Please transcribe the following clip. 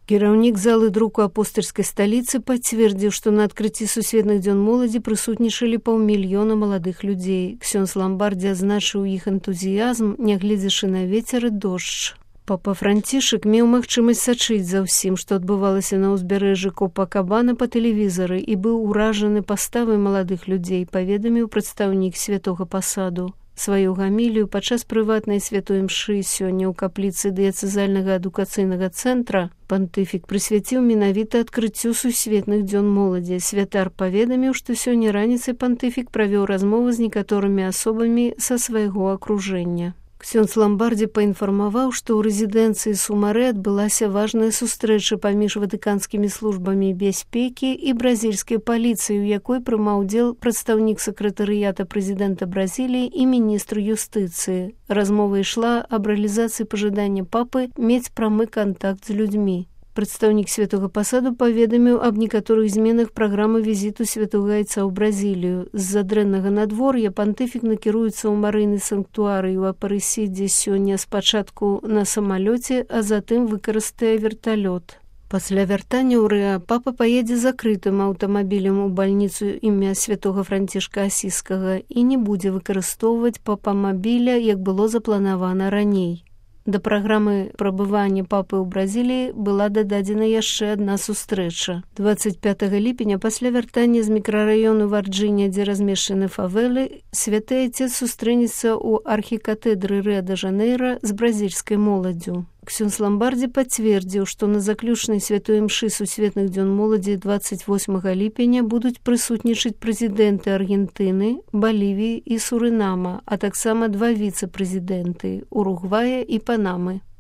Кіраўнік залы друку апостальскай сталіцы пацвердзіў, што на адкрыцці сусветных дзён моладзі прысутнічалі 500 000 маладых людзей. Ксёндз Ламбардзі адзначыў іх энтузіязм, нягледзячы на вецер і дождж. Папа Францішак меў магчымасць сачыць за ўсім, што адбывалася на ўзбярэжжы Копакабаны па тэлевізары і быў уражаны паставай маладых людзей, паведаміў прадстаўнік святога пасаду. Сваю гамілію падчас прыватнай святой імшы сёння ў капліцы дыяцэзальнага адукацыйнага цэнтра пантыфік прысвяціў менавіта адкрыццю сусветных дзён моладзі. Святар паведаміў, што сёння раніцай пантыфік правёў размовы з некаторымі асобамі са свайго акружэння. Ксёндз Ламбардзі паінфармаваў, што ў рэзідэнцыі Сумарэ адбылася важная сустрэча паміж ватыканскімі службамі бяспекі і бразільскай паліцыяй, у якой прымаў удзел прадстаўнік сакратарыята прэзідэнта Бразіліі і міністр юстыцыі. Размова ішла аб рэалізацыі пажадання папы мець прамы кантакт з людзьмі. Прадстаўнік святога пасаду паведаміў аб некаторых зменах праграмы візіту святога айца ў Бразілію. З-за дрэннага надвор'я пантыфік накіруецца ў марыйны санктуарый у Апарысідзе сёння спачатку на самалёце, а затым выкарыстае верталёт. Пасля вяртання ў Рыа папа паедзе закрытым аўтамабілем у бальніцу імя святога Францішка Асіскага і не будзе выкарыстоўваць папамабіля, як было запланавана раней. Да праграмы прабывання папы ў Бразіліі была дададзена яшчэ адна сустрэча. 25 ліпеня пасля вяртання з мікрараёну Варджыня, дзе размешчаны фавелы, святы айцец сустрэнецца ў архікатэдры Рыа-де-Жанейра з бразільскай моладдзю. Ксёндз Ламбардзі пацвердзіў, што на заключнай святой імшы сусветных дзён моладзі 28 ліпеня будуць прысутнічаць прэзідэнты Аргентыны, Балівіі і Сурынама, а таксама 2 віцэ-прэзідэнты – Уругвая і Панамы.